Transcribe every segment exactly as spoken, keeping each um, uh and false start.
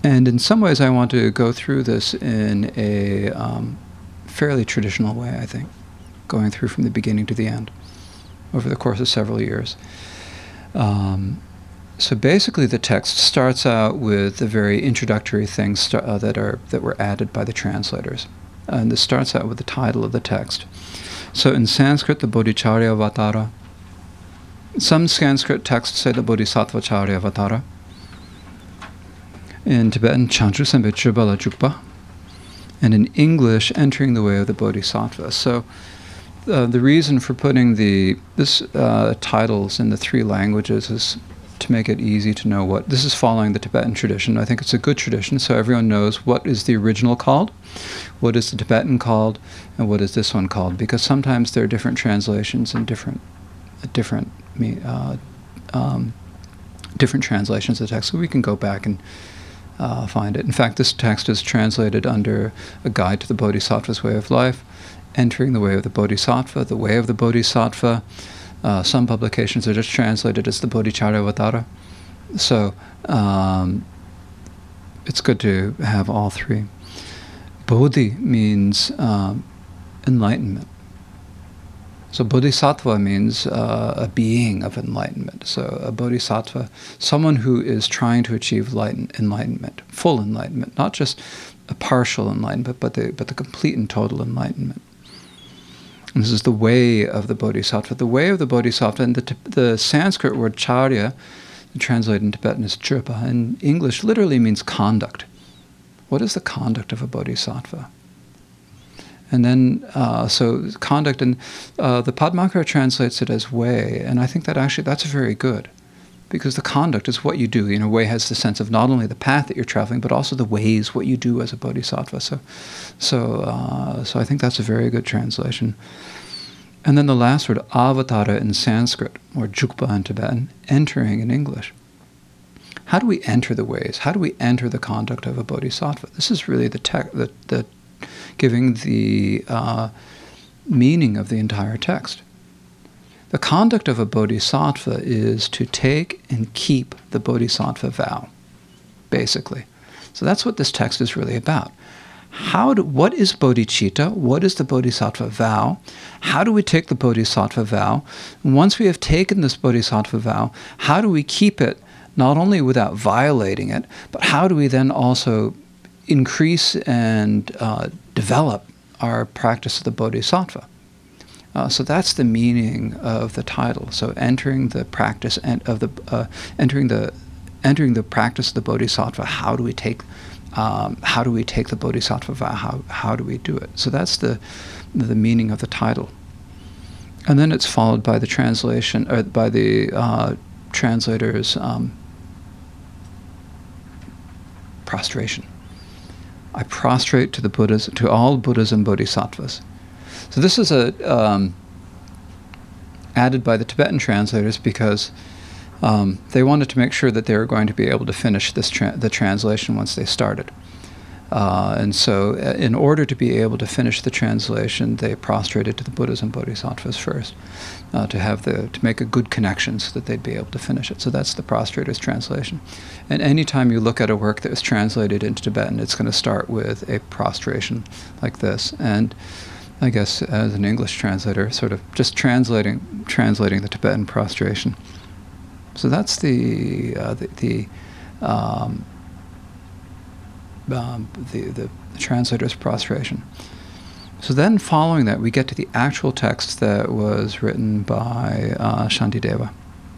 And in some ways I want to go through this in a um, fairly traditional way, I think, going through from the beginning to the end over the course of several years. Um, so basically the text starts out with the very introductory things st- uh, that are that were added by the translators. And this starts out with the title of the text. So in Sanskrit, the Bodhicharya Avatara. Some Sanskrit texts say the Bodhisattvacharya Avatara. In Tibetan, Chanchu Sempe Chubala Chukpa. And in English, Entering the Way of the Bodhisattva. So uh, the reason for putting the this uh, titles in the three languages is to make it easy to know what... This is following the Tibetan tradition. I think it's a good tradition, so everyone knows what is the original called, what is the Tibetan called, and what is this one called. Because sometimes there are different translations and different, different, uh, um, different translations of the text. So we can go back and uh, find it. In fact, this text is translated under a guide to the Bodhisattva's way of life, Entering the Way of the Bodhisattva, the Way of the Bodhisattva. Uh, some publications are just translated as the Bodhicharya Avatara. So um, it's good to have all three. Bodhi means um, enlightenment. So bodhisattva means uh, a being of enlightenment. So a bodhisattva, someone who is trying to achieve enlightenment, full enlightenment, not just a partial enlightenment, but the, but the complete and total enlightenment. And this is the way of the bodhisattva. The way of the bodhisattva, and the, the Sanskrit word charya, translated in Tibetan as chirpa, in English literally means conduct. What is the conduct of a bodhisattva? And then, uh, so conduct, and uh, the Padmakara translates it as way, and I think that actually, that's very good, because the conduct is what you do. You know, way has the sense of not only the path that you're traveling, but also the ways, what you do as a bodhisattva. So, so, uh, so I think that's a very good translation. And then the last word, avatara in Sanskrit, or jukpa in Tibetan, entering in English. How do we enter the ways? How do we enter the conduct of a bodhisattva? This is really the te- the, the giving the uh, meaning of the entire text. The conduct of a bodhisattva is to take and keep the bodhisattva vow, basically. So that's what this text is really about. How do, what is bodhicitta? What is the bodhisattva vow? How do we take the bodhisattva vow? And once we have taken this bodhisattva vow, how do we keep it not only without violating it, but how do we then also increase and uh, develop our practice of the bodhisattva? Uh, so that's the meaning of the title. So entering the practice and of the uh, entering the entering the practice of the bodhisattva. How do we take um, how do we take the bodhisattva vow? How how do we do it? So that's the the meaning of the title. And then it's followed by the translation, or by the uh, translator's um, prostration. I prostrate to the Buddhas, to all Buddhas and Bodhisattvas. So this is a um, added by the Tibetan translators because um, they wanted to make sure that they were going to be able to finish this tra- the translation once they started. Uh, and so uh, in order to be able to finish the translation, they prostrated to the Buddhas and Bodhisattvas first, uh, to have the to make a good connection so that they'd be able to finish it. So that's the prostrator's translation. And anytime you look at a work that was translated into Tibetan, it's going to start with a prostration like this. And I guess as an English translator, sort of just translating translating the Tibetan prostration. So that's the uh, the, the um, Um, the, the translator's prostration. So then following that, we get to the actual text that was written by uh, Shantideva.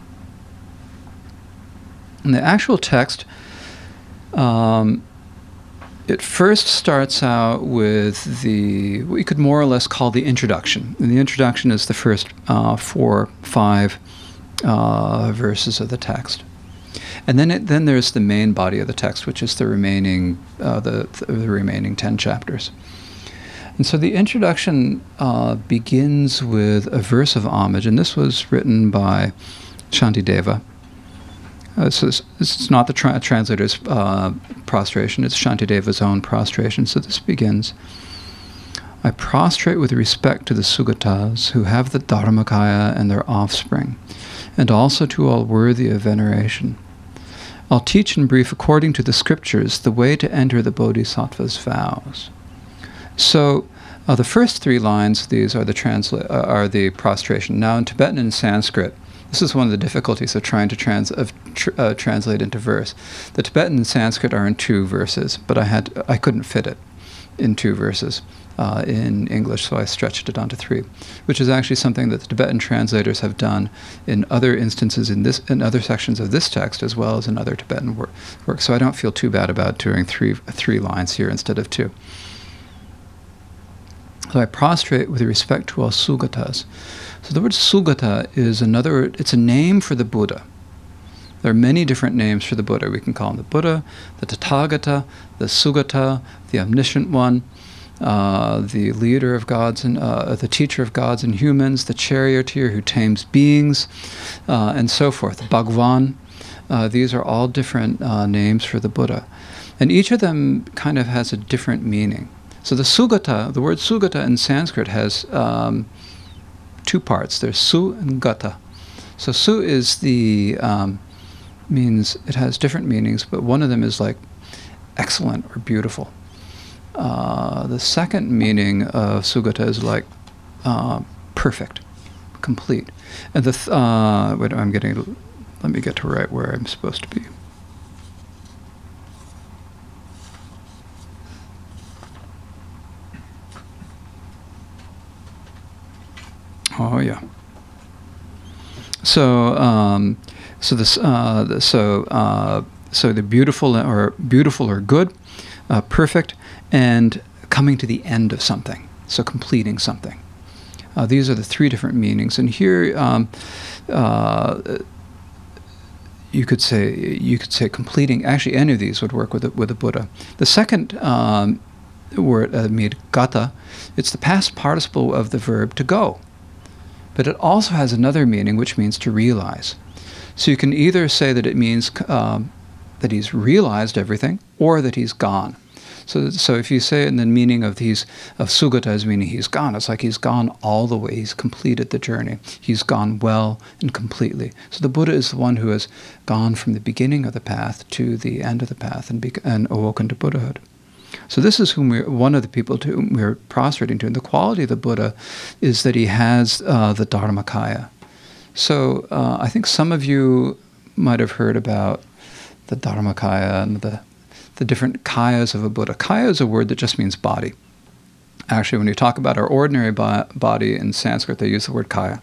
And the actual text, um, it first starts out with the, what you could more or less call the introduction. And the introduction is the first uh, four, five uh, verses of the text. And then, it, then there's the main body of the text, which is the remaining, uh, the, the remaining ten chapters. And so the introduction uh, begins with a verse of homage, and this was written by Shantideva. Uh, so it's, it's not the tra- translator's uh, prostration; it's Shantideva's own prostration. So this begins: I prostrate with respect to the Sugatas who have the Dharmakaya and their offspring, and also to all worthy of veneration. I'll teach in brief, according to the scriptures, the way to enter the Bodhisattva's vows. So uh, the first three lines, these are the, transla- uh, are the prostration. Now in Tibetan and Sanskrit, this is one of the difficulties of trying to trans- of tr- uh, translate into verse. The Tibetan and Sanskrit are in two verses, but I had I couldn't fit it in two verses uh, in English, so I stretched it onto three, which is actually something that the Tibetan translators have done in other instances in this in other sections of this text, as well as in other Tibetan wor- work. So I don't feel too bad about doing three three lines here instead of two. So I prostrate with respect to all Sugatas. So the word Sugata is another, it's a name for the Buddha. There are many different names for the Buddha. We can call him the Buddha, the Tathagata, the Sugata, the Omniscient One, uh, the leader of gods and uh, the teacher of gods and humans, the charioteer who tames beings, uh, and so forth. Bhagwan. Uh, these are all different uh, names for the Buddha. And each of them kind of has a different meaning. So the Sugata, the word Sugata in Sanskrit has um, two parts. There's Su and Gata. So Su is the, um, means, it has different meanings, but one of them is like excellent or beautiful. Uh, the second meaning of Sugata is like uh, perfect, complete. And the, th- uh, wait, I'm getting, let me get to right where I'm supposed to be. Oh yeah. So, um, so this, uh, the, so, uh, so the beautiful or beautiful or good, uh, perfect, and coming to the end of something. So completing something. Uh, these are the three different meanings. And here, um, uh, you could say you could say completing. Actually, any of these would work with the, with the Buddha. The second um, word, uh, mean gata, it's the past participle of the verb to go. But it also has another meaning, which means to realize. So you can either say that it means um, that he's realized everything, or that he's gone. So, so if you say it in the meaning of these of Sugata as meaning he's gone, it's like he's gone all the way. He's completed the journey. He's gone well and completely. So the Buddha is the one who has gone from the beginning of the path to the end of the path and, be, and awoken to Buddhahood. So this is whom we're, one of the people to whom we're prostrating to. And the quality of the Buddha is that he has uh, the Dharmakaya. So uh, I think some of you might have heard about the Dharmakaya and the, the different kayas of a Buddha. Kaya is a word that just means body. Actually, when you talk about our ordinary bo- body in Sanskrit, they use the word kaya.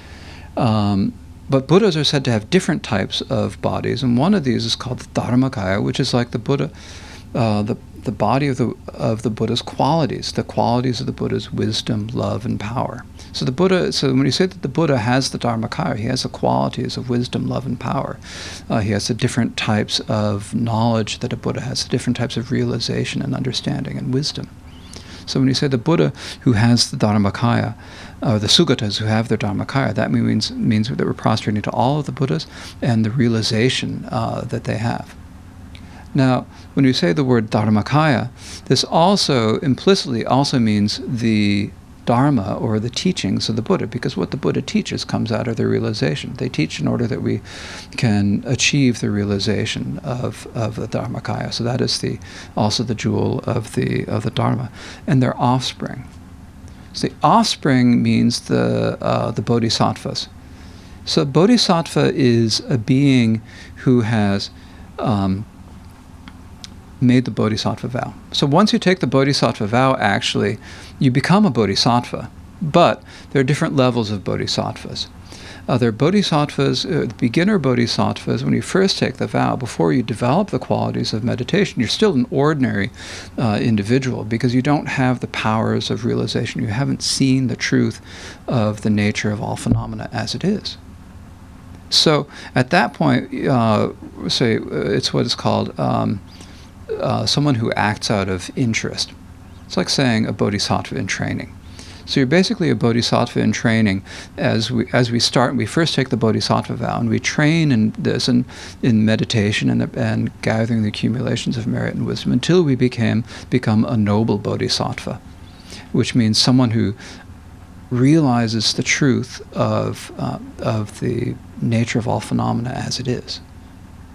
Um, but Buddhas are said to have different types of bodies, and one of these is called the Dharmakaya, which is like the Buddha, uh, the the body of the of the Buddha's qualities, the qualities of the Buddha's wisdom, love, and power. So the Buddha. So when you say that the Buddha has the Dharmakaya, he has the qualities of wisdom, love, and power. Uh, he has the different types of knowledge that a Buddha has, the different types of realization and understanding and wisdom. So when you say the Buddha who has the Dharmakaya, or the Sugatas who have their Dharmakaya, that means means that we're prostrating to all of the Buddhas and the realization uh, that they have. Now, when you say the word Dharmakaya, this also implicitly also means the Dharma or the teachings of the Buddha, because what the Buddha teaches comes out of the realization. They teach in order that we can achieve the realization of, of the Dharmakaya. So that is the also the jewel of the of the Dharma, and their offspring. So the offspring means the uh, the Bodhisattvas. So Bodhisattva is a being who has um, made the Bodhisattva vow. So once you take the Bodhisattva vow, actually, you become a Bodhisattva. But there are different levels of Bodhisattvas. Uh, there are Bodhisattvas, uh, the beginner Bodhisattvas, when you first take the vow, before you develop the qualities of meditation, you're still an ordinary uh, individual because you don't have the powers of realization. You haven't seen the truth of the nature of all phenomena as it is. So at that point, uh, say, it's what is called um, Uh, someone who acts out of interest. It's like saying a bodhisattva in training. So you're basically a bodhisattva in training as we as we start. We first take the bodhisattva vow and we train in this and in meditation and and gathering the accumulations of merit and wisdom until we became become a noble bodhisattva, which means someone who realizes the truth of uh, of the nature of all phenomena as it is.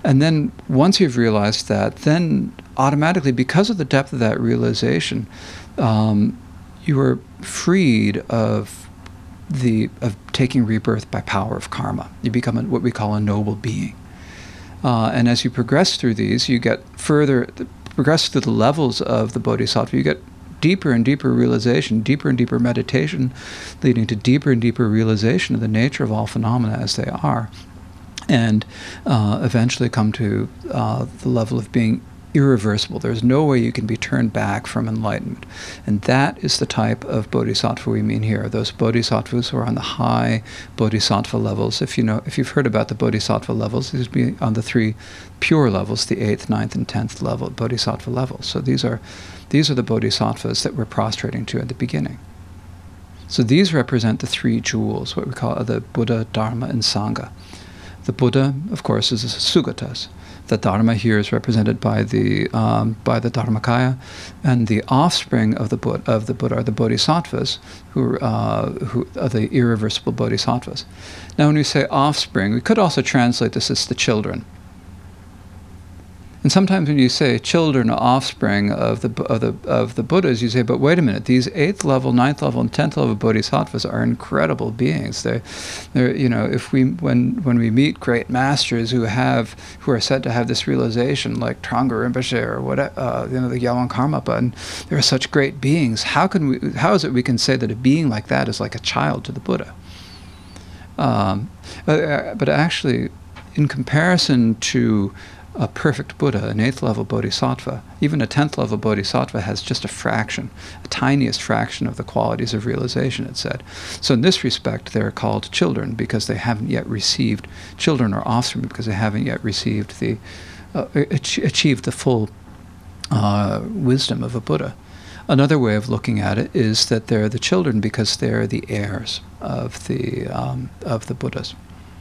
And then once you've realized that, then automatically, because of the depth of that realization, um, you are freed of the of taking rebirth by power of karma. You become a, what we call a noble being. Uh, and as you progress through these, you get further, progress through the levels of the bodhisattva, you get deeper and deeper realization, deeper and deeper meditation, leading to deeper and deeper realization of the nature of all phenomena as they are, and uh, eventually come to uh, the level of being irreversible. There's no way you can be turned back from enlightenment. And that is the type of bodhisattva we mean here. Those bodhisattvas who are on the high bodhisattva levels. If you know, if you've heard about the bodhisattva levels, these would be on the three pure levels, the eighth, ninth, and tenth level, bodhisattva levels. So these are, these are the bodhisattvas that we're prostrating to at the beginning. So these represent the three jewels, what we call the Buddha, Dharma, and Sangha. The Buddha, of course, is the Sugatas. The Dharma here is represented by the um, by the Dharmakaya, and the offspring of the Buddha, of the Buddha are the Bodhisattvas, who uh, who are the irreversible Bodhisattvas. Now, when we say offspring, we could also translate this as the children. And sometimes when you say children or offspring of the of the of the Buddhas, you say, but wait a minute, these eighth level, ninth level, and tenth level bodhisattvas are incredible beings. They're, they're you know, if we when when we meet great masters who have who are said to have this realization, like Trungpa Rinpoche or what, uh, you know, the Gyalwang Karmapa, and they're such great beings. How can we? How is it we can say that a being like that is like a child to the Buddha? Um, but, but actually, in comparison to a perfect Buddha, an eighth level bodhisattva, even a tenth level bodhisattva has just a fraction, a tiniest fraction of the qualities of realization, it said. So in this respect, they're called children because they haven't yet received, children or offspring because they haven't yet received the, uh, ach- achieved the full uh, wisdom of a Buddha. Another way of looking at it is that they're the children because they're the heirs of the um, of the Buddhas.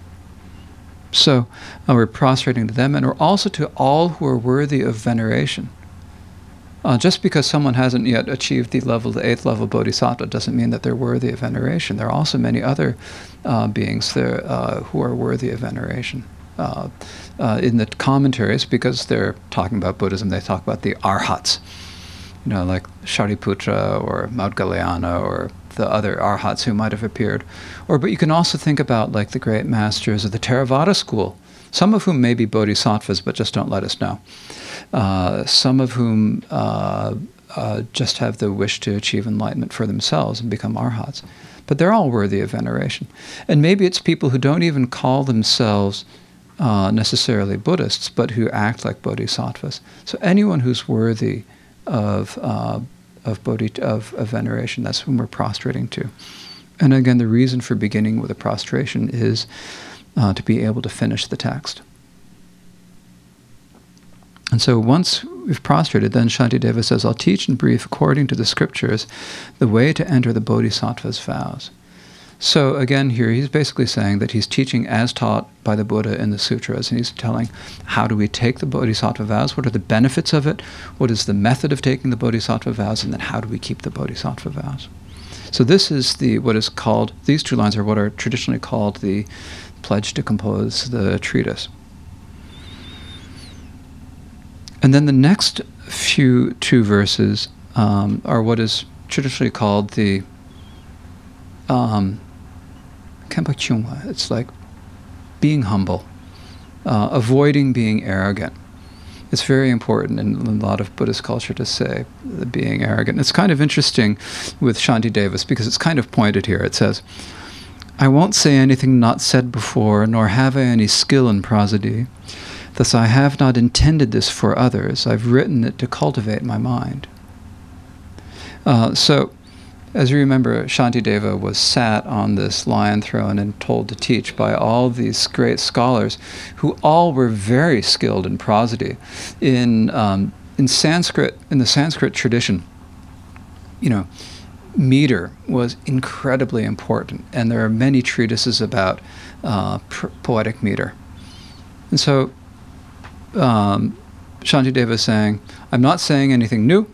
So uh, we're prostrating to them, and we're also to all who are worthy of veneration. Uh, just because someone hasn't yet achieved the level, the eighth level bodhisattva, doesn't mean that they're worthy of veneration. There are also many other uh, beings there uh, who are worthy of veneration. Uh, uh, in the commentaries, because they're talking about Buddhism, they talk about the arhats, you know, like Shariputra or Maudgalyana or the other arhats who might have appeared. Or, but you can also think about like the great masters of the Theravada school, some of whom may be bodhisattvas but just don't let us know. Uh, some of whom uh, uh, just have the wish to achieve enlightenment for themselves and become arhats. But they're all worthy of veneration. And maybe it's people who don't even call themselves uh, necessarily Buddhists, but who act like bodhisattvas. So anyone who's worthy of uh, Of, bodhi, of, of veneration, that's whom we're prostrating to. And again, the reason for beginning with a prostration is uh, to be able to finish the text. And so once we've prostrated, then Shantideva says, I'll teach in brief, according to the scriptures, the way to enter the bodhisattva's vows. So again, here he's basically saying that he's teaching as taught by the Buddha in the sutras, and he's telling how do we take the bodhisattva vows, what are the benefits of it, what is the method of taking the bodhisattva vows, and then how do we keep the bodhisattva vows. So this is the what is called, these two lines are what are traditionally called the pledge to compose the treatise. And then the next few two verses um, are what is traditionally called the um, Khenpo Kyungwa. It's like being humble, uh, avoiding being arrogant. It's very important in a lot of Buddhist culture to say the being arrogant. It's kind of interesting with Shantidevas because it's kind of pointed here. It says, I won't say anything not said before, nor have I any skill in prosody. Thus I have not intended this for others. I've written it to cultivate my mind. Uh, so, as you remember, Shantideva was sat on this lion throne and told to teach by all these great scholars who all were very skilled in prosody. In, um, in Sanskrit, in the Sanskrit tradition, you know, meter was incredibly important, and there are many treatises about uh, pr- poetic meter. And so um, Shantideva is saying, I'm not saying anything new,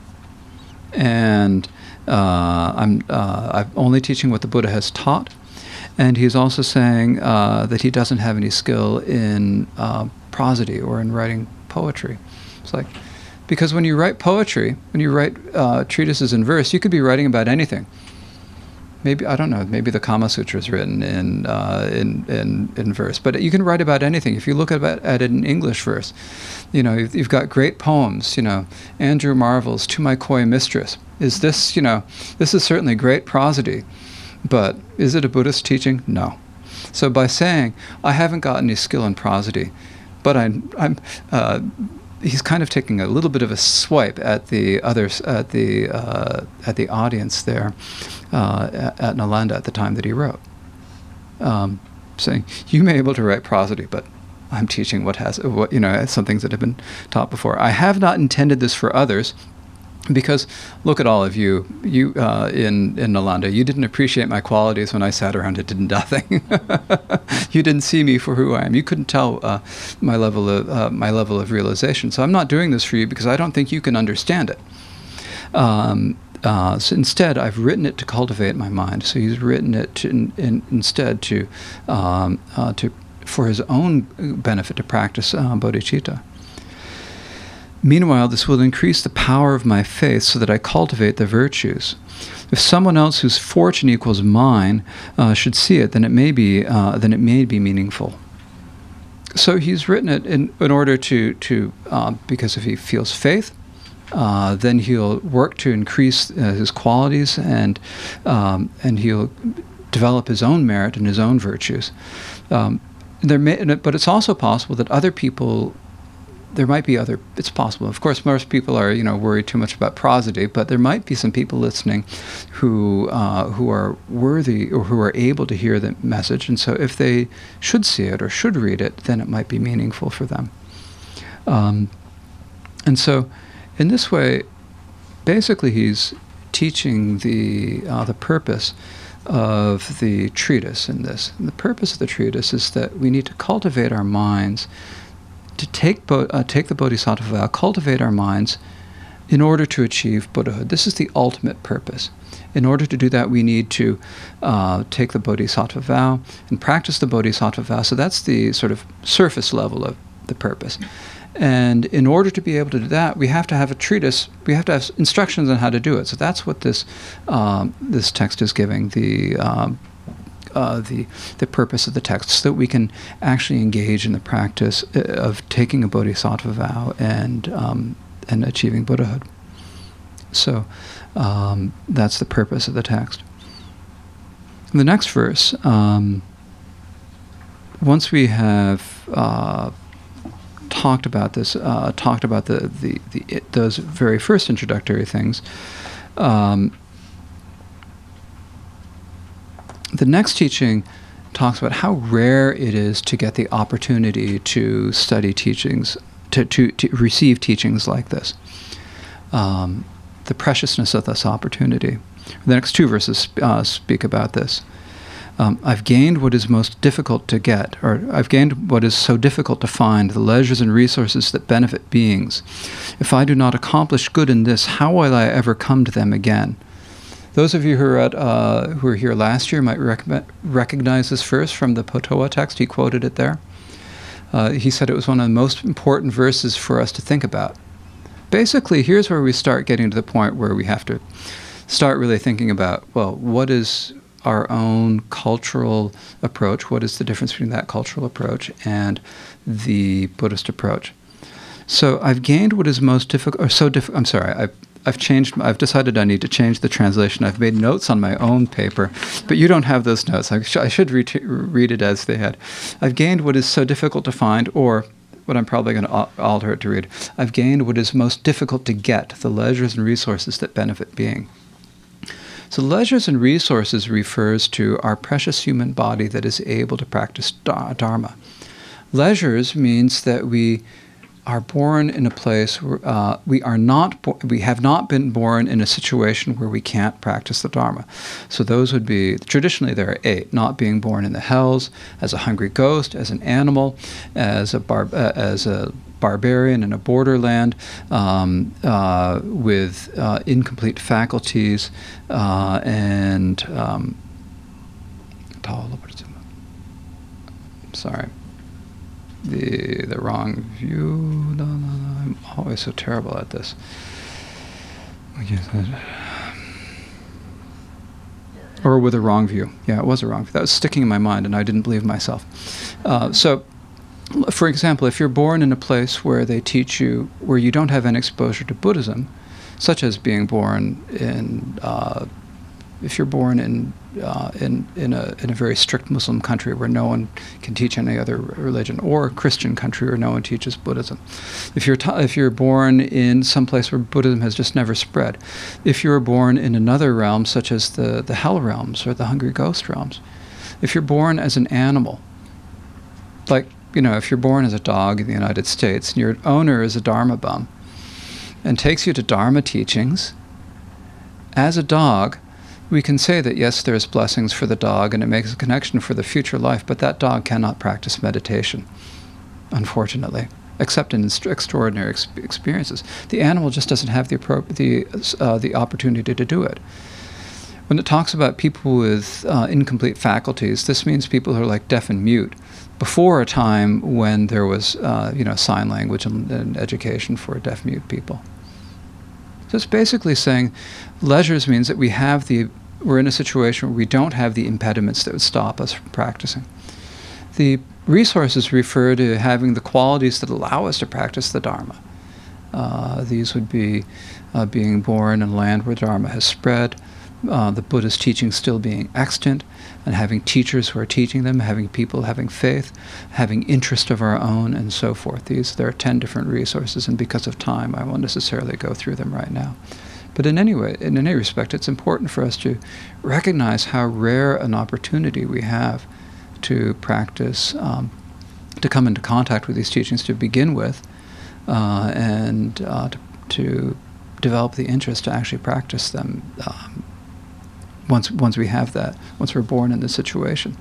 and Uh, I'm, uh, I'm only teaching what the Buddha has taught, and he's also saying uh, that he doesn't have any skill in uh, prosody or in writing poetry? It's like, because when you write poetry, when you write uh, treatises in verse, you could be writing about anything. Maybe, I don't know, maybe the Kama Sutra is written in, uh, in, in, in verse, but you can write about anything. If you look at, at it in English verse, you know, you've, you've got great poems, you know, Andrew Marvell's To My Coy Mistress. Is this, you know, this is certainly great prosody, but is it a Buddhist teaching? No. So by saying, I haven't got any skill in prosody, but I'm, I'm uh, he's kind of taking a little bit of a swipe at the others, at the uh, at the audience there uh, at, at Nalanda at the time that he wrote, um, saying, "You may be able to write prosody, but I'm teaching what has what you know some things that have been taught before. I have not intended this for others." Because look at all of you, you uh, in in Nalanda. You didn't appreciate my qualities when I sat around and did nothing. You didn't see me for who I am. You couldn't tell uh, my level of uh, my level of realization. So I'm not doing this for you because I don't think you can understand it. Um, uh, so instead, I've written it to cultivate my mind. So he's written it to, in, in, instead to um, uh, to for his own benefit to practice uh, bodhicitta. Meanwhile, this will increase the power of my faith so that I cultivate the virtues. If someone else whose fortune equals mine uh, should see it, then it may be uh, then it may be meaningful. So he's written it in, in order to to uh, because if he feels faith, uh, then he'll work to increase uh, his qualities and um, and he'll develop his own merit and his own virtues. Um, there may, but it's also possible that other people. There might be other, it's possible. Of course, most people are, you know, worried too much about prosody, but there might be some people listening who uh, who are worthy or who are able to hear the message. And so if they should see it or should read it, then it might be meaningful for them. Um, and so in this way, basically he's teaching the uh, the purpose of the treatise in this. And the purpose of the treatise is that we need to cultivate our minds to take bo- uh, take the Bodhisattva vow, cultivate our minds in order to achieve Buddhahood. This is the ultimate purpose. In order to do that, we need to uh, take the Bodhisattva vow and practice the Bodhisattva vow. So that's the sort of surface level of the purpose. And in order to be able to do that, we have to have a treatise. We have to have instructions on how to do it. So that's what this um, this text is giving, the um, Uh, the the purpose of the text, so that we can actually engage in the practice of taking a bodhisattva vow and um, and achieving Buddhahood. So um, that's the purpose of the text. The next verse, um, once we have uh, talked about this, uh, talked about the the, the it, those very first introductory things. Um, The next teaching talks about how rare it is to get the opportunity to study teachings, to, to, to receive teachings like this. Um, the preciousness of this opportunity. The next two verses uh, speak about this. Um, I've gained what is most difficult to get, or I've gained what is so difficult to find, the leisures and resources that benefit beings. If I do not accomplish good in this, how will I ever come to them again? Those of you who were, at, uh, who were here last year might rec- recognize this verse from the Potoa text. He quoted it there. Uh, he said it was one of the most important verses for us to think about. Basically, here's where we start getting to the point where we have to start really thinking about, well, what is our own cultural approach? What is the difference between that cultural approach and the Buddhist approach? So I've gained what is most difficult, or so difficult, I'm sorry, I've I've changed, I've decided I need to change the translation. I've made notes on my own paper, but you don't have those notes. I, sh- I should re- read it as they had. I've gained what is so difficult to find, or what I'm probably going to al- alter it to read. I've gained what is most difficult to get, the leisures and resources that benefit being. So leisures and resources refers to our precious human body that is able to practice dharma. Leisures means that we are born in a place where uh, we are not, bo- we have not been born in a situation where we can't practice the Dharma. So those would be, traditionally there are eight, not being born in the hells, as a hungry ghost, as an animal, as a bar- uh, as a barbarian in a borderland, um, uh, with uh, incomplete faculties, uh, and um, sorry. the the wrong view. No, no, no. I'm always so terrible at this. Or with a wrong view. Yeah, it was a wrong view. That was sticking in my mind, and I didn't believe myself. Uh, so, for example, if you're born in a place where they teach you, where you don't have any exposure to Buddhism, such as being born in, uh, if you're born in uh, in in a in a very strict Muslim country where no one can teach any other religion, or a Christian country where no one teaches Buddhism, if you're ta- if you're born in some place where Buddhism has just never spread, if you're born in another realm such as the the Hell realms or the Hungry Ghost realms, if you're born as an animal, like, you know, if you're born as a dog in the United States and your owner is a Dharma bum and takes you to Dharma teachings, as a dog, we can say that, yes, there's blessings for the dog and it makes a connection for the future life, but that dog cannot practice meditation, unfortunately, except in st- extraordinary ex- experiences. The animal just doesn't have the, appro- the, uh, the opportunity to do it. When it talks about people with uh, incomplete faculties, this means people who are like deaf and mute, before a time when there was, uh, you know, sign language and, and education for deaf-mute people. So it's basically saying leisures means that we have the, we're in a situation where we don't have the impediments that would stop us from practicing. The resources refer to having the qualities that allow us to practice the Dharma. Uh, these would be uh, being born in a land where Dharma has spread, uh, the Buddhist teaching still being extant, and having teachers who are teaching them, having people having faith, having interest of our own, and so forth. These, there are ten different resources, and because of time, I won't necessarily go through them right now. But in any way, in any respect, it's important for us to recognize how rare an opportunity we have to practice, um, to come into contact with these teachings to begin with, uh, and uh, to, to develop the interest to actually practice them um, once once we have that, once we're born in this situation.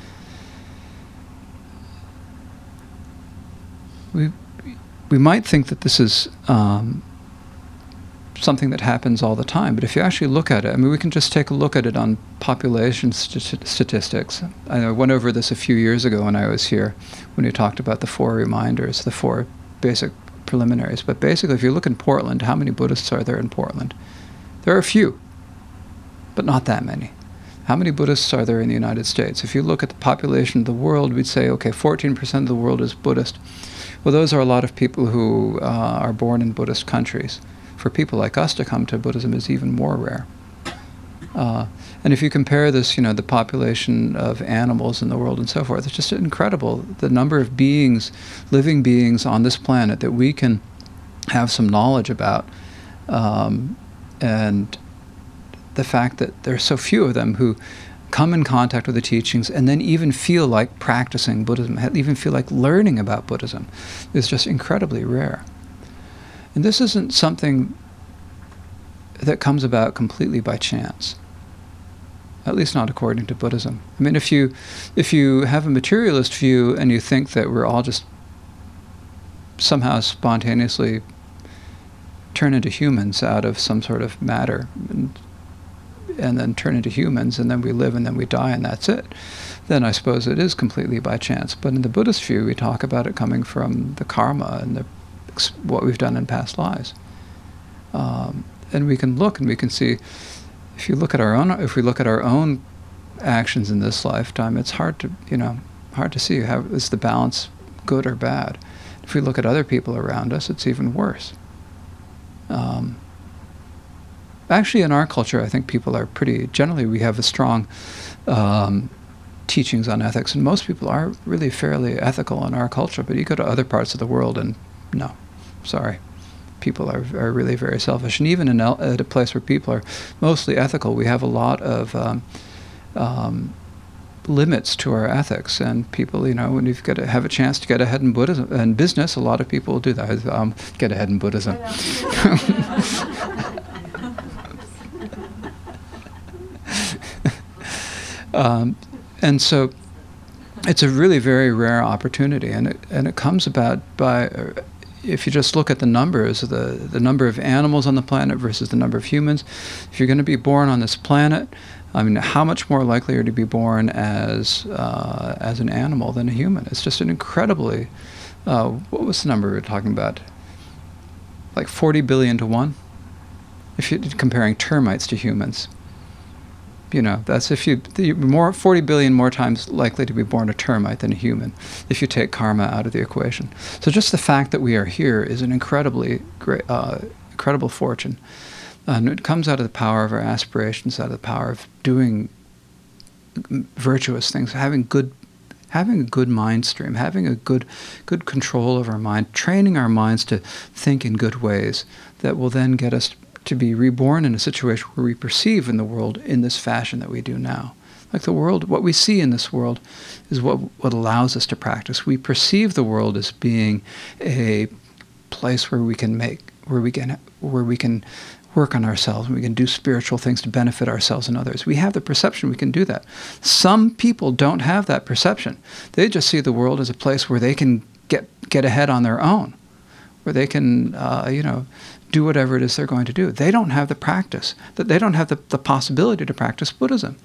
We we might think that this is um, something that happens all the time, but if you actually look at it, I mean, we can just take a look at it on population st- statistics. I went over this a few years ago when I was here, when we talked about the four reminders, the four basic preliminaries. But basically, if you look in Portland, how many Buddhists are there in Portland? There are a few, but not that many. How many Buddhists are there in the United States? If you look at the population of the world, we'd say, okay, fourteen percent of the world is Buddhist. Well, those are a lot of people who uh, are born in Buddhist countries. For people like us to come to Buddhism is even more rare. Uh, and if you compare this, you know, the population of animals in the world and so forth, it's just incredible, the number of beings, living beings on this planet that we can have some knowledge about. Um, and the fact that there are so few of them who come in contact with the teachings and then even feel like practicing Buddhism, even feel like learning about Buddhism, is just incredibly rare. And this isn't something that comes about completely by chance, at least not according to Buddhism. I mean, if you if you have a materialist view and you think that we're all just somehow spontaneously turn into humans out of some sort of matter, and, and then turn into humans, and then we live and then we die and that's it, then I suppose it is completely by chance. But in the Buddhist view, we talk about it coming from the karma and the, what we've done in past lives. Um, and we can look and we can see, if you look at our own, if we look at our own actions in this lifetime, it's hard to, you know, hard to see how is the balance good or bad. If we look at other people around us, it's even worse. Um, Actually, in our culture, I think people are pretty, generally we have a strong um, teachings on ethics, and most people are really fairly ethical in our culture, but you go to other parts of the world and no, sorry. People are, are really very selfish. And even in el- at a place where people are mostly ethical, we have a lot of um, um, limits to our ethics. And people, you know, when you've got to have a chance to get ahead in Buddhism and business, a lot of people will do that. Um, get ahead in Buddhism. Um, and so it's a really very rare opportunity, and it, and it comes about by, uh, if you just look at the numbers, the, the number of animals on the planet versus the number of humans. If you're going to be born on this planet, I mean, how much more likely are you to be born as uh, as an animal than a human? It's just an incredibly uh, what was the number we were talking about? Like forty billion to one? If you're comparing termites to humans. You know, that's if you, you're more, forty billion more times likely to be born a termite than a human, if you take karma out of the equation. So just the fact that we are here is an incredibly great, uh, incredible fortune. And it comes out of the power of our aspirations, out of the power of doing virtuous things, having good, having a good mind stream, having a good, good control of our mind, training our minds to think in good ways that will then get us to be reborn in a situation where we perceive in the world in this fashion that we do now. Like the world, what we see in this world is what what allows us to practice. We perceive the world as being a place where we can make, where we can, where we can work on ourselves, we can do spiritual things to benefit ourselves and others. We have the perception we can do that. Some people don't have that perception. They just see the world as a place where they can get get ahead on their own, where they can, uh, you know, do whatever it is they're going to do. They don't have the practice, that they don't have the, the possibility to practice Buddhism.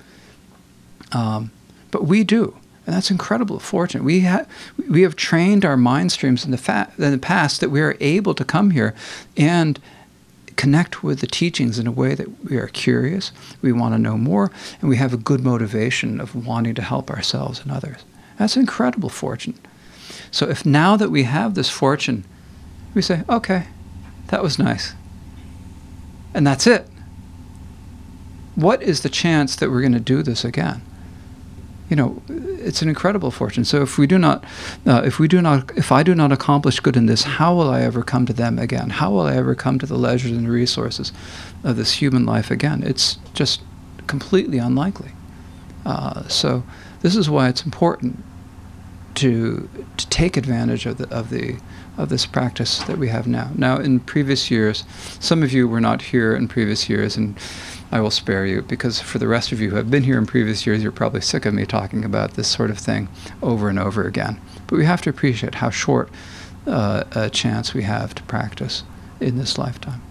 Um, but we do, and that's incredible fortune. We have we have trained our mind streams in the fa- in the past that we are able to come here and connect with the teachings in a way that we are curious, we want to know more, and we have a good motivation of wanting to help ourselves and others. That's an incredible fortune. So if now that we have this fortune, we say, okay, that was nice. And that's it. What is the chance that we're going to do this again? You know, it's an incredible fortune. So if we do not, uh, if we do not, if I do not accomplish good in this, how will I ever come to them again? How will I ever come to the leisures and resources of this human life again? It's just completely unlikely. Uh, so this is why it's important to to take advantage of the of the of this practice that we have now. Now, in previous years, some of you were not here in previous years, and I will spare you, because for the rest of you who have been here in previous years, you're probably sick of me talking about this sort of thing over and over again. But we have to appreciate how short uh, a chance we have to practice in this lifetime,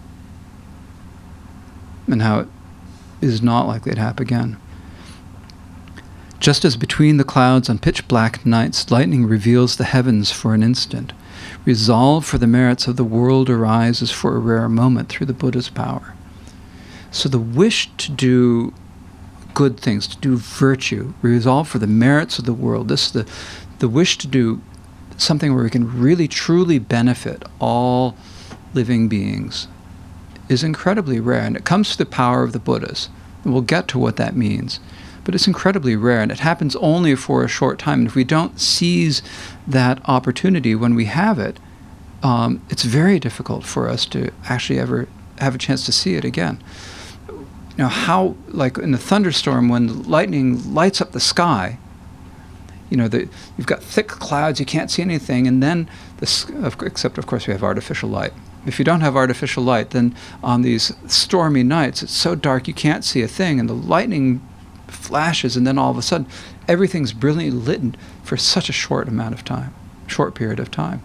and how it is not likely to happen again. Just as between the clouds on pitch-black nights lightning reveals the heavens for an instant, resolve for the merits of the world arises for a rare moment through the Buddha's power. So the wish to do good things, to do virtue, resolve for the merits of the world, this the, the wish to do something where we can really truly benefit all living beings is incredibly rare, and it comes through the power of the Buddhas. And we'll get to what that means. But it's incredibly rare, and it happens only for a short time. And if we don't seize that opportunity when we have it, um, it's very difficult for us to actually ever have a chance to see it again. You know, how, like in a thunderstorm, when lightning lights up the sky, you know, the, you've got thick clouds, you can't see anything, and then, this, except of course we have artificial light. If you don't have artificial light, then on these stormy nights, it's so dark you can't see a thing, and the lightning flashes, and then all of a sudden everything's brilliantly lit for such a short amount of time, short period of time.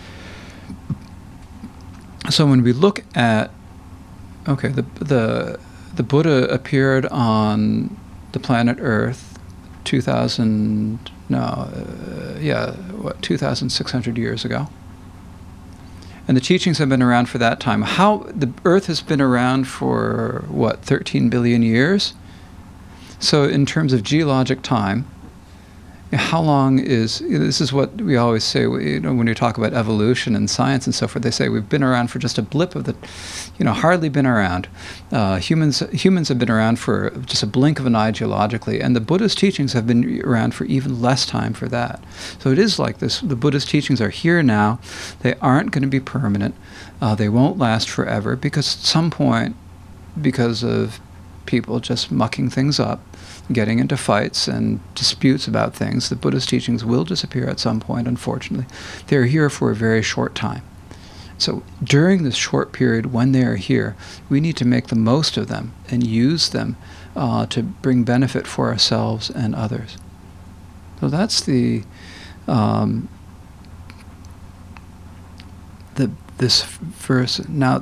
So when we look at, okay, the the the Buddha appeared on the planet Earth two thousand, no, uh, yeah, what, two thousand six hundred years ago. And the teachings have been around for that time. How the Earth has been around for, what, thirteen billion years? So in terms of geologic time, how long is, this is what we always say, you know, when you talk about evolution and science and so forth, they say we've been around for just a blip of the, you know, hardly been around. Uh, humans humans have been around for just a blink of an eye geologically, and the Buddha's teachings have been around for even less time for that. So it is like this, the Buddha's teachings are here now, they aren't going to be permanent, uh, they won't last forever, because at some point, because of people just mucking things up, getting into fights and disputes about things, the Buddha's teachings will disappear at some point, unfortunately. They're here for a very short time. So during this short period when they are here, we need to make the most of them and use them uh, to bring benefit for ourselves and others. So that's the, um, the this verse. Now,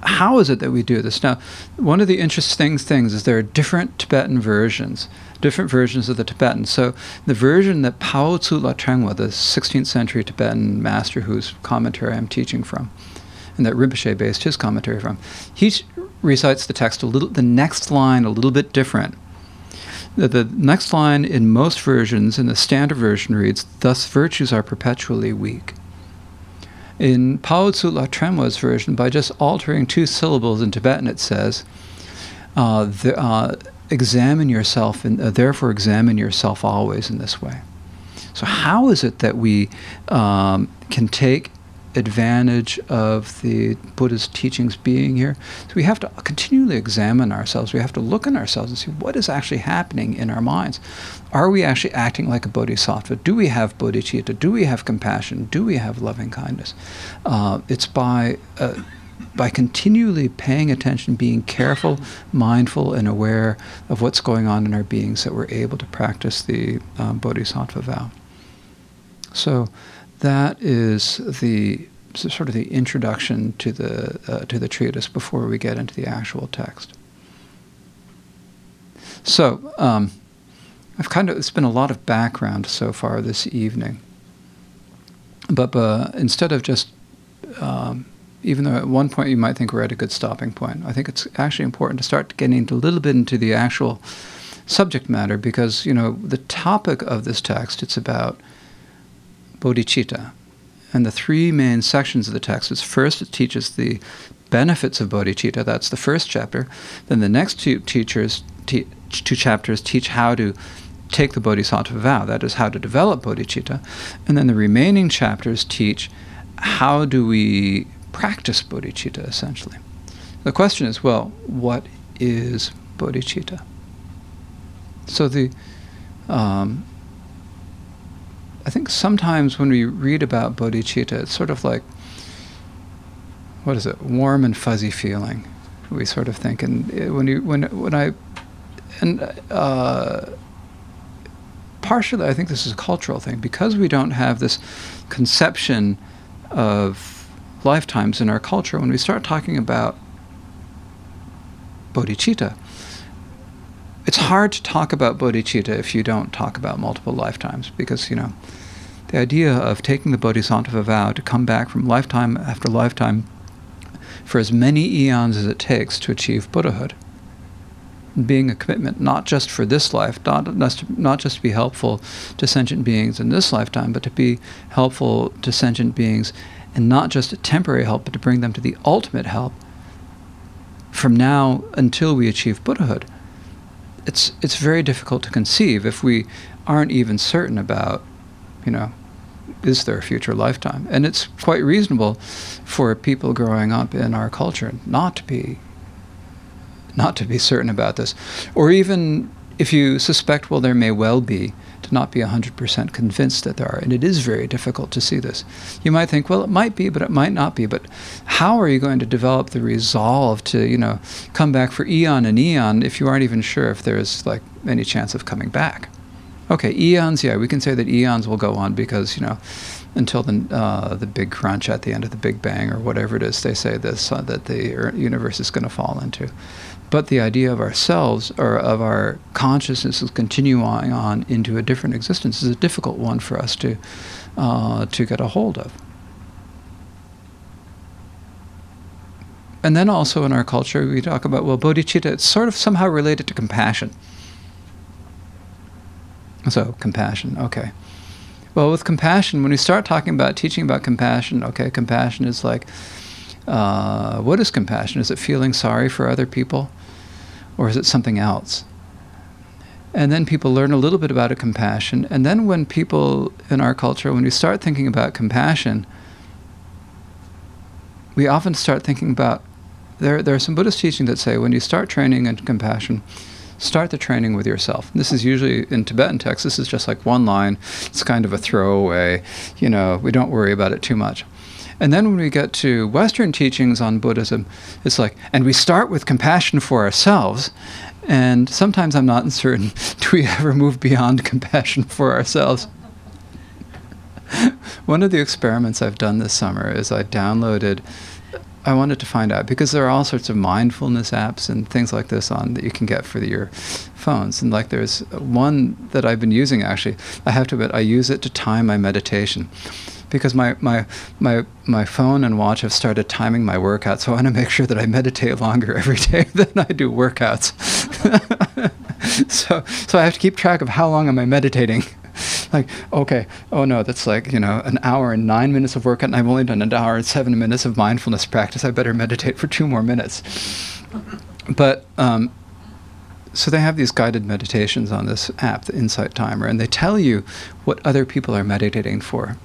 how is it that we do this? Now, one of the interesting things is there are different Tibetan versions, different versions of the Tibetan. So the version that Pao Tsula Trengwa, the sixteenth century Tibetan master whose commentary I'm teaching from, and that Rinpoche based his commentary from, he recites the text a little, the next line a little bit different. The, the next line in most versions, in the standard version, reads, "Thus virtues are perpetually weak." In Pao Tsula Trengwa's version, by just altering two syllables in Tibetan, it says, uh, the, uh, examine yourself, and uh, therefore examine yourself always in this way. So how is it that we um, can take advantage of the Buddha's teachings being here? So we have to continually examine ourselves. We have to look in ourselves and see what is actually happening in our minds. Are we actually acting like a bodhisattva? Do we have bodhicitta? Do we have compassion? Do we have loving kindness? Uh, it's by uh, by continually paying attention, being careful, mindful, and aware of what's going on in our beings that we're able to practice the um, bodhisattva vow. So that is the sort of the introduction to the uh, to the treatise before we get into the actual text. So um, I've kind of it's been a lot of background so far this evening, but uh, instead of just um, even though at one point you might think we're at a good stopping point, I think it's actually important to start getting a little bit into the actual subject matter, because you know the topic of this text, it's about bodhicitta. And the three main sections of the text is, first it teaches the benefits of bodhicitta, that's the first chapter. Then the next two teachers, te- two chapters teach how to take the bodhisattva vow, that is how to develop bodhicitta. And then the remaining chapters teach how do we practice bodhicitta, essentially. The question is, well, what is bodhicitta? So the um, I think sometimes when we read about bodhicitta, it's sort of like, what is it, warm and fuzzy feeling. We sort of think, and when you when when I, and uh, partially I think this is a cultural thing, because we don't have this conception of lifetimes in our culture. When we start talking about bodhicitta, it's hard to talk about bodhicitta if you don't talk about multiple lifetimes, because, you know, the idea of taking the bodhisattva vow to come back from lifetime after lifetime for as many eons as it takes to achieve Buddhahood, being a commitment not just for this life, not, not just to be helpful to sentient beings in this lifetime, but to be helpful to sentient beings, and not just a temporary help, but to bring them to the ultimate help from now until we achieve Buddhahood. It's it's very difficult to conceive if we aren't even certain about, you know, is there a future lifetime? And it's quite reasonable for people growing up in our culture not to be not to be certain about this. Or even if you suspect, well, there may well be, to not be one hundred percent convinced that there are. And it is very difficult to see this. You might think, well, it might be, but it might not be. But how are you going to develop the resolve to, you know, come back for eon and eon if you aren't even sure if there's, like, any chance of coming back? Okay, eons, yeah, we can say that eons will go on because, you know, until the uh, the big crunch at the end of the Big Bang or whatever it is they say this uh, that the universe is going to fall into. But the idea of ourselves, or of our consciousness, is continuing on into a different existence is a difficult one for us to uh, to get a hold of. And then also in our culture, we talk about, well, bodhicitta, it's sort of somehow related to compassion. So, compassion, okay. Well, with compassion, when we start talking about teaching about compassion, okay, compassion is like, uh, what is compassion? Is it feeling sorry for other people? Or is it something else? And then people learn a little bit about a compassion. And then when people in our culture, when we start thinking about compassion, we often start thinking about, there, there are some Buddhist teachings that say when you start training in compassion, start the training with yourself. This is usually, in Tibetan texts, this is just like one line. It's kind of a throwaway. You know, we don't worry about it too much. And then when we get to Western teachings on Buddhism, it's like, and we start with compassion for ourselves. And sometimes I'm not certain, do we ever move beyond compassion for ourselves? One of the experiments I've done this summer is I downloaded I wanted to find out, because there are all sorts of mindfulness apps and things like this on that you can get for the, your phones. And like there's one that I've been using, actually. I have to admit, I use it to time my meditation. Because my, my, my, my phone and watch have started timing my workouts, so I want to make sure that I meditate longer every day than I do workouts. so, so I have to keep track of how long am I meditating. Like, okay, oh no, that's like, you know, an hour and nine minutes of workout, and I've only done an hour and seven minutes of mindfulness practice. I better meditate for two more minutes. But, um, so they have these guided meditations on this app, the Insight Timer, and they tell you what other people are meditating for.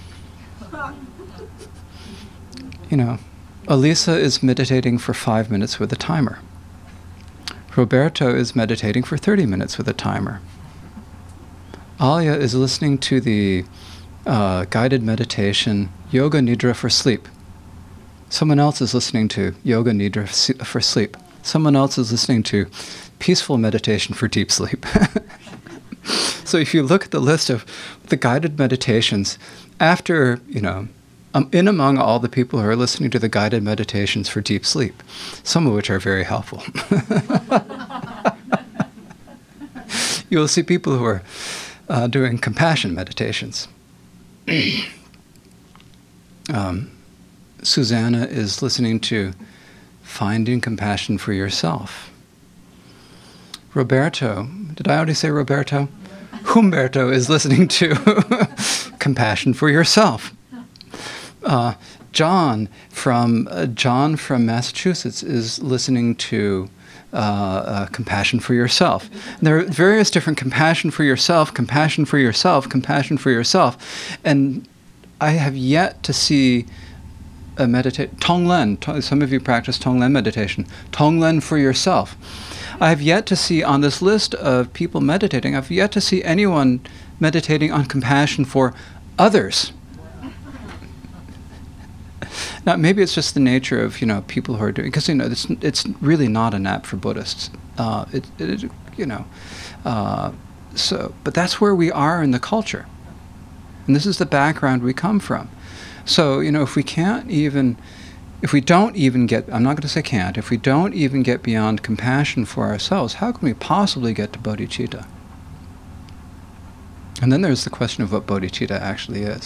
You know, Elisa is meditating for five minutes with a timer. Roberto is meditating for thirty minutes with a timer. Alia is listening to the uh, guided meditation, Yoga Nidra for sleep. Someone else is listening to Yoga Nidra for sleep. Someone else is listening to peaceful meditation for deep sleep. So if you look at the list of the guided meditations, after, you know, um, in among all the people who are listening to the guided meditations for deep sleep, some of which are very helpful, you will see people who are uh, doing compassion meditations. um, Susanna is listening to Finding Compassion for Yourself. Roberto, did I already say Roberto? Humberto is listening to Compassion for Yourself. Uh, John from uh, John from Massachusetts is listening to uh, uh, Compassion for Yourself. And there are various different compassion for yourself, compassion for yourself, compassion for yourself, and I have yet to see a meditate Tonglen. To, some of you practice Tonglen meditation. Tonglen for yourself. I have yet to see on this list of people meditating, I've yet to see anyone meditating on compassion for others. Now, maybe it's just the nature of, you know, people who are doing, because, you know, it's it's really not an app for Buddhists. Uh, it, it, you know, uh, so, but that's where we are in the culture. And this is the background we come from. So, you know, if we can't even, if we don't even get, I'm not going to say can't, if we don't even get beyond compassion for ourselves, how can we possibly get to bodhicitta? And then there's the question of what bodhicitta actually is.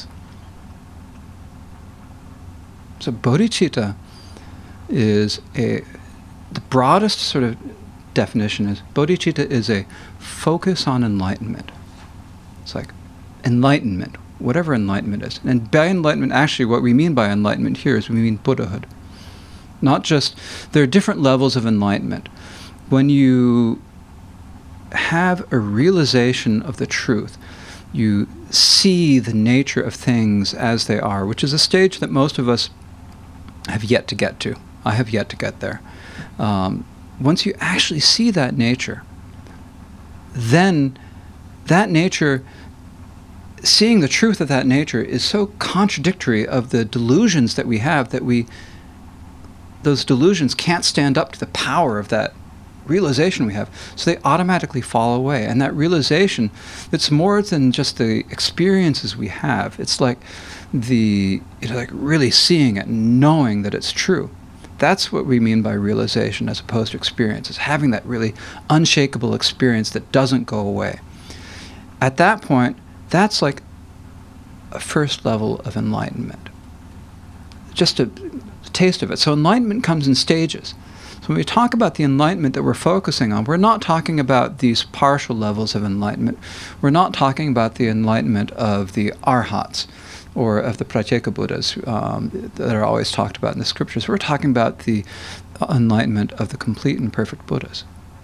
So bodhicitta is a, the broadest sort of definition is, bodhicitta is a focus on enlightenment. It's like enlightenment, whatever enlightenment is. And by enlightenment, actually what we mean by enlightenment here is we mean Buddhahood. Not just, there are different levels of enlightenment. When you have a realization of the truth, you see the nature of things as they are, which is a stage that most of us have yet to get to. I have yet to get there. Um, once you actually see that nature, then that nature, seeing the truth of that nature is so contradictory of the delusions that we have that we, those delusions can't stand up to the power of that realization we have, so they automatically fall away. And that realization, it's more than just the experiences we have. It's like the, you know, like really seeing it, knowing that it's true. That's what we mean by realization as opposed to experience, is having that really unshakable experience that doesn't go away. At that point, that's like a first level of enlightenment. Just a taste of it. So enlightenment comes in stages. So when we talk about the enlightenment that we're focusing on, we're not talking about these partial levels of enlightenment. We're not talking about the enlightenment of the arhats or of the pratyeka Buddhas um, that are always talked about in the scriptures. We're talking about the enlightenment of the complete and perfect Buddhas.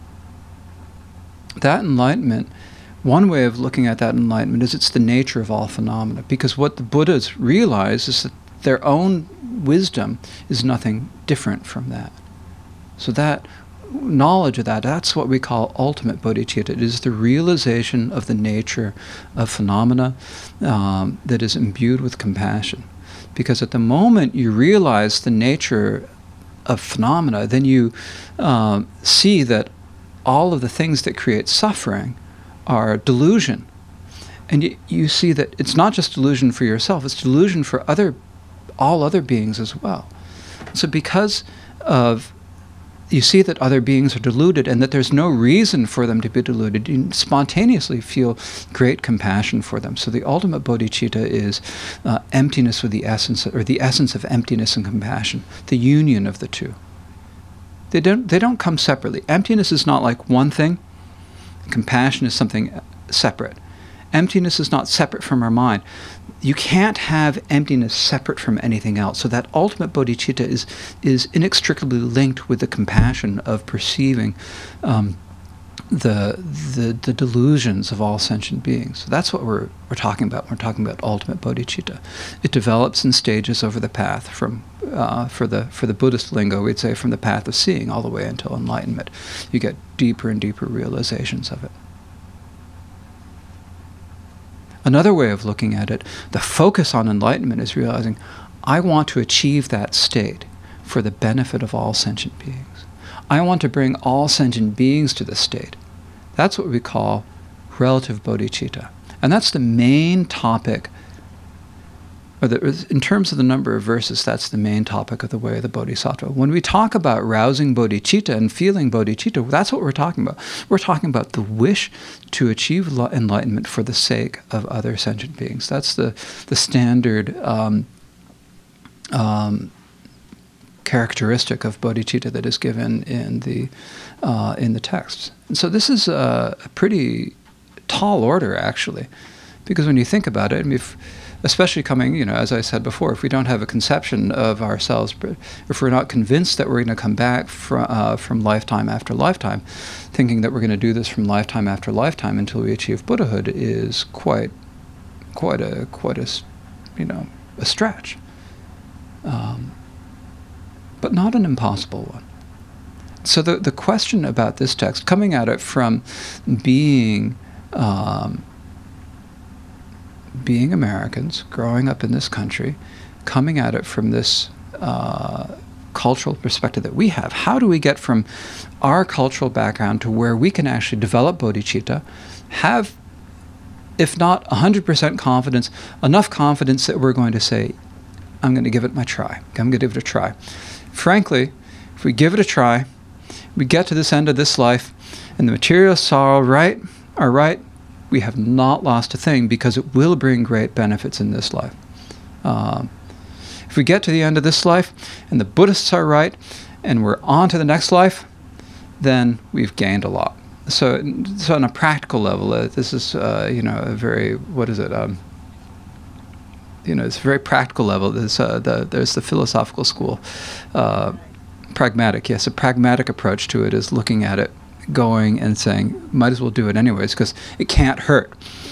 That enlightenment, one way of looking at that enlightenment is it's the nature of all phenomena, because what the Buddhas realize is that their own wisdom is nothing different from that. So that knowledge of that, that's what we call ultimate bodhicitta. It is the realization of the nature of phenomena um, that is imbued with compassion. Because at the moment you realize the nature of phenomena, then you um, see that all of the things that create suffering are delusion. And you, you see that it's not just delusion for yourself, it's delusion for other, all other beings as well. So because of, you see that other beings are deluded and that there's no reason for them to be deluded, you spontaneously feel great compassion for them. So the ultimate bodhicitta is uh, emptiness with the essence, or the essence of emptiness and compassion, the union of the two. They don't, they don't come separately. Emptiness is not like one thing. Compassion is something separate. Emptiness is not separate from our mind. You can't have emptiness separate from anything else. So that ultimate bodhicitta is, is inextricably linked with the compassion of perceiving um, the, the, the delusions of all sentient beings. So that's what we're, we're talking about. We're talking about ultimate bodhicitta. It develops in stages over the path from, uh, for, the, for the Buddhist lingo, we'd say from the path of seeing all the way until enlightenment. You get deeper and deeper realizations of it. Another way of looking at it, the focus on enlightenment is realizing, I want to achieve that state for the benefit of all sentient beings. I want to bring all sentient beings to this state. That's what we call relative bodhicitta. And that's the main topic, or the, in terms of the number of verses, that's the main topic of the Way of the Bodhisattva. When we talk about rousing bodhicitta and feeling bodhicitta, that's what we're talking about. We're talking about the wish to achieve enlightenment for the sake of other sentient beings. That's the, the standard um, um, characteristic of bodhicitta that is given in the, uh, in the texts. And so this is a, a pretty tall order, actually, because when you think about it, I mean, if, especially coming, you know, as I said before, if we don't have a conception of ourselves, if we're not convinced that we're going to come back from, uh, from lifetime after lifetime, thinking that we're going to do this from lifetime after lifetime until we achieve Buddhahood is quite, quite a, quite a, you know, a stretch. Um, but not an impossible one. So the, the question about this text, coming at it from being, um, being Americans, growing up in this country, coming at it from this uh, cultural perspective that we have. How do we get from our cultural background to where we can actually develop bodhicitta, have, if not one hundred percent confidence, enough confidence that we're going to say, I'm going to give it my try. I'm going to give it a try. Frankly, if we give it a try, we get to this end of this life, and the materialists are all right, are right, we have not lost a thing, because it will bring great benefits in this life. Um, if we get to the end of this life and the Buddhists are right and we're on to the next life, then we've gained a lot. So, so on a practical level, uh, this is, uh, you know, a very, what is it, um, you know, it's a very practical level. There's, uh, the, there's the philosophical school, uh, pragmatic, yes, a pragmatic approach to it is looking at it, going and saying, might as well do it anyways, because it can't hurt.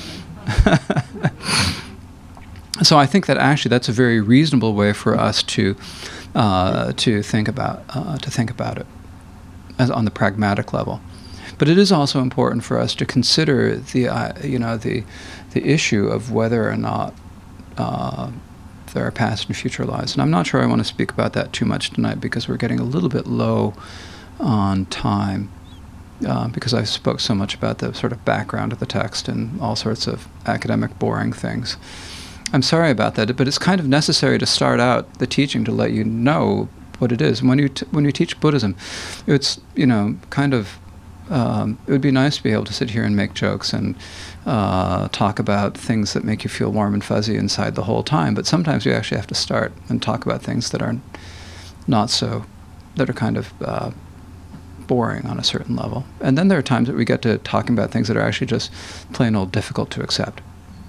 So I think that actually that's a very reasonable way for us to uh, to think about uh, to think about it as on the pragmatic level. But it is also important for us to consider the uh, you know the the issue of whether or not uh, there are past and future lives. And I'm not sure I want to speak about that too much tonight, because we're getting a little bit low on time. Uh, because I spoke so much about the sort of background of the text and all sorts of academic boring things. I'm sorry about that, but it's kind of necessary to start out the teaching to let you know what it is. When you t when you teach Buddhism, it's, you know, kind of, um, it would be nice to be able to sit here and make jokes and uh, talk about things that make you feel warm and fuzzy inside the whole time, but sometimes you actually have to start and talk about things that are not so, that are kind of uh, boring on a certain level. And then there are times that we get to talking about things that are actually just plain old difficult to accept.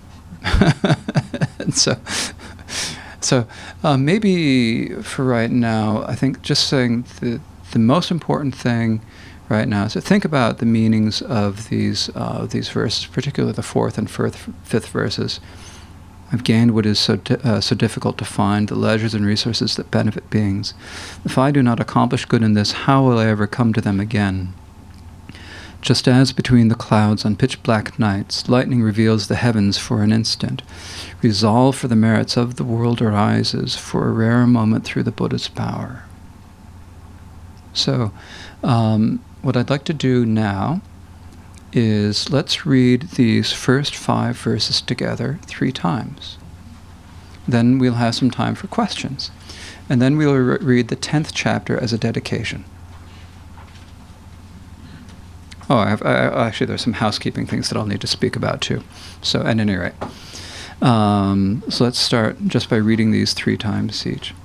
And so, so uh, maybe for right now, I think just saying the, the most important thing right now is to think about the meanings of these, uh, these verses, particularly the fourth and fifth, fifth verses. I've gained what is so, uh, so difficult to find, the leisures and resources that benefit beings. If I do not accomplish good in this, how will I ever come to them again? Just as between the clouds on pitch-black nights, lightning reveals the heavens for an instant, resolve for the merits of the world arises for a rare moment through the Buddha's power. So, um, what I'd like to do now is let's read these first five verses together three times. Then we'll have some time for questions. And then we'll re- read the tenth chapter as a dedication. Oh, I have, I, actually, there's some housekeeping things that I'll need to speak about too. So, at any rate, um, so let's start just by reading these three times each.